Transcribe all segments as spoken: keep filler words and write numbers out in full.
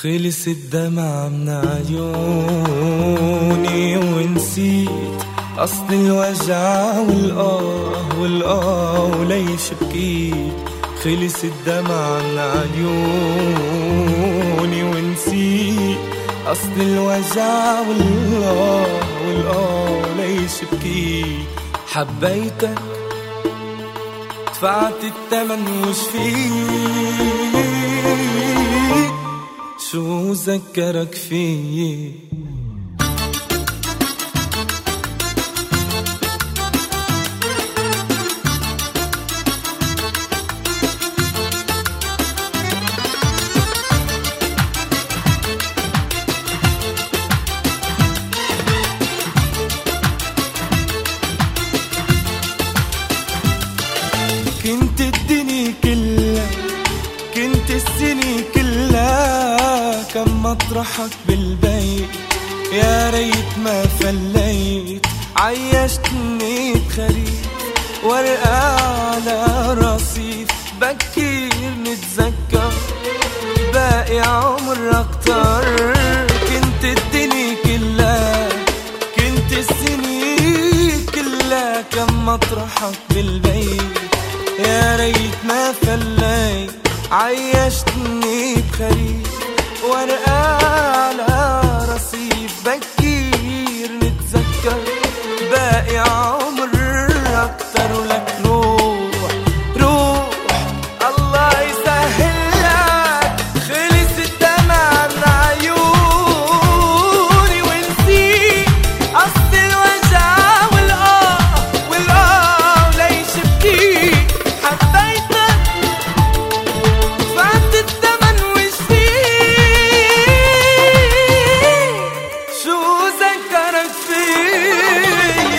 خلص الدمع من عيوني ونسيت أصل الوجع والآه والآه وليش بكيت. خلص الدمع من عيوني ونسيت أصل الوجع والآه والآه وليش بكيت. حبيتك دفعت الثمن وش فيك، شو ذكرك فيي. كنت الدنيا كلها، كنت السنة كلها، كم مطرحك بالبيت يا ريت ما فليت. عيشتني بخريف ورقة على رصيف، بكير نتذكر باقي عمر أكتر. كنت الدنيا كلها، كنت السنة كلها، كم مطرحك بالبيت يا ريت ما فليت. عيشتني بخريف ورقة على رصيف، بكير نتذكر باقي عمر أكتر. ولك روح روح الله يسهلك، خلص الدمع من عيوني ونسيت أصل الوجع والآه والآه وليش بكيت. حبيتك دفعت الثمن وش فيك، شو ذكرك فيي.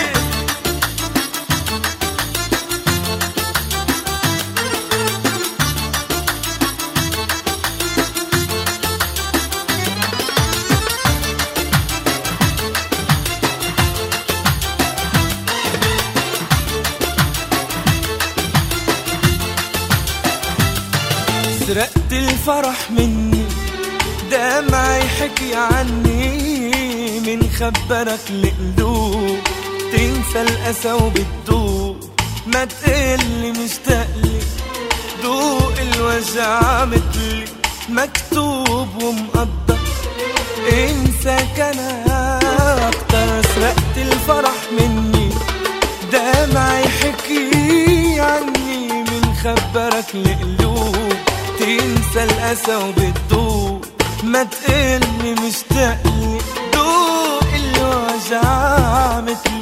سرقت الفرح مني، دمعي حكي عني، من خبرك القلوب تنسى الأسى وبتدوب. ما تقلي مشتاقلي، دوق الوجع متلي، مكتوب ومقدر انساك انا اكتر. سرقت الفرح مني، دمعي حكي عني، من خبرك القلوب تنسى الأسى وبتدوب. ما تقلي مشتاقلي، دوق الوجع متلي،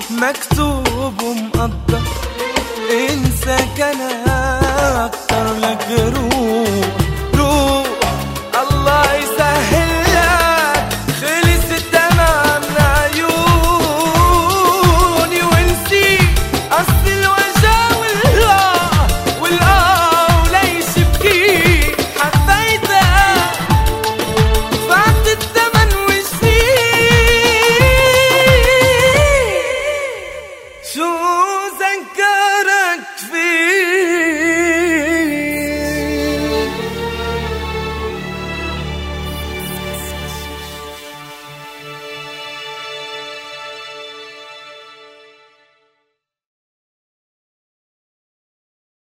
مكتوب ومقدر انساك انا اكتر. لك روح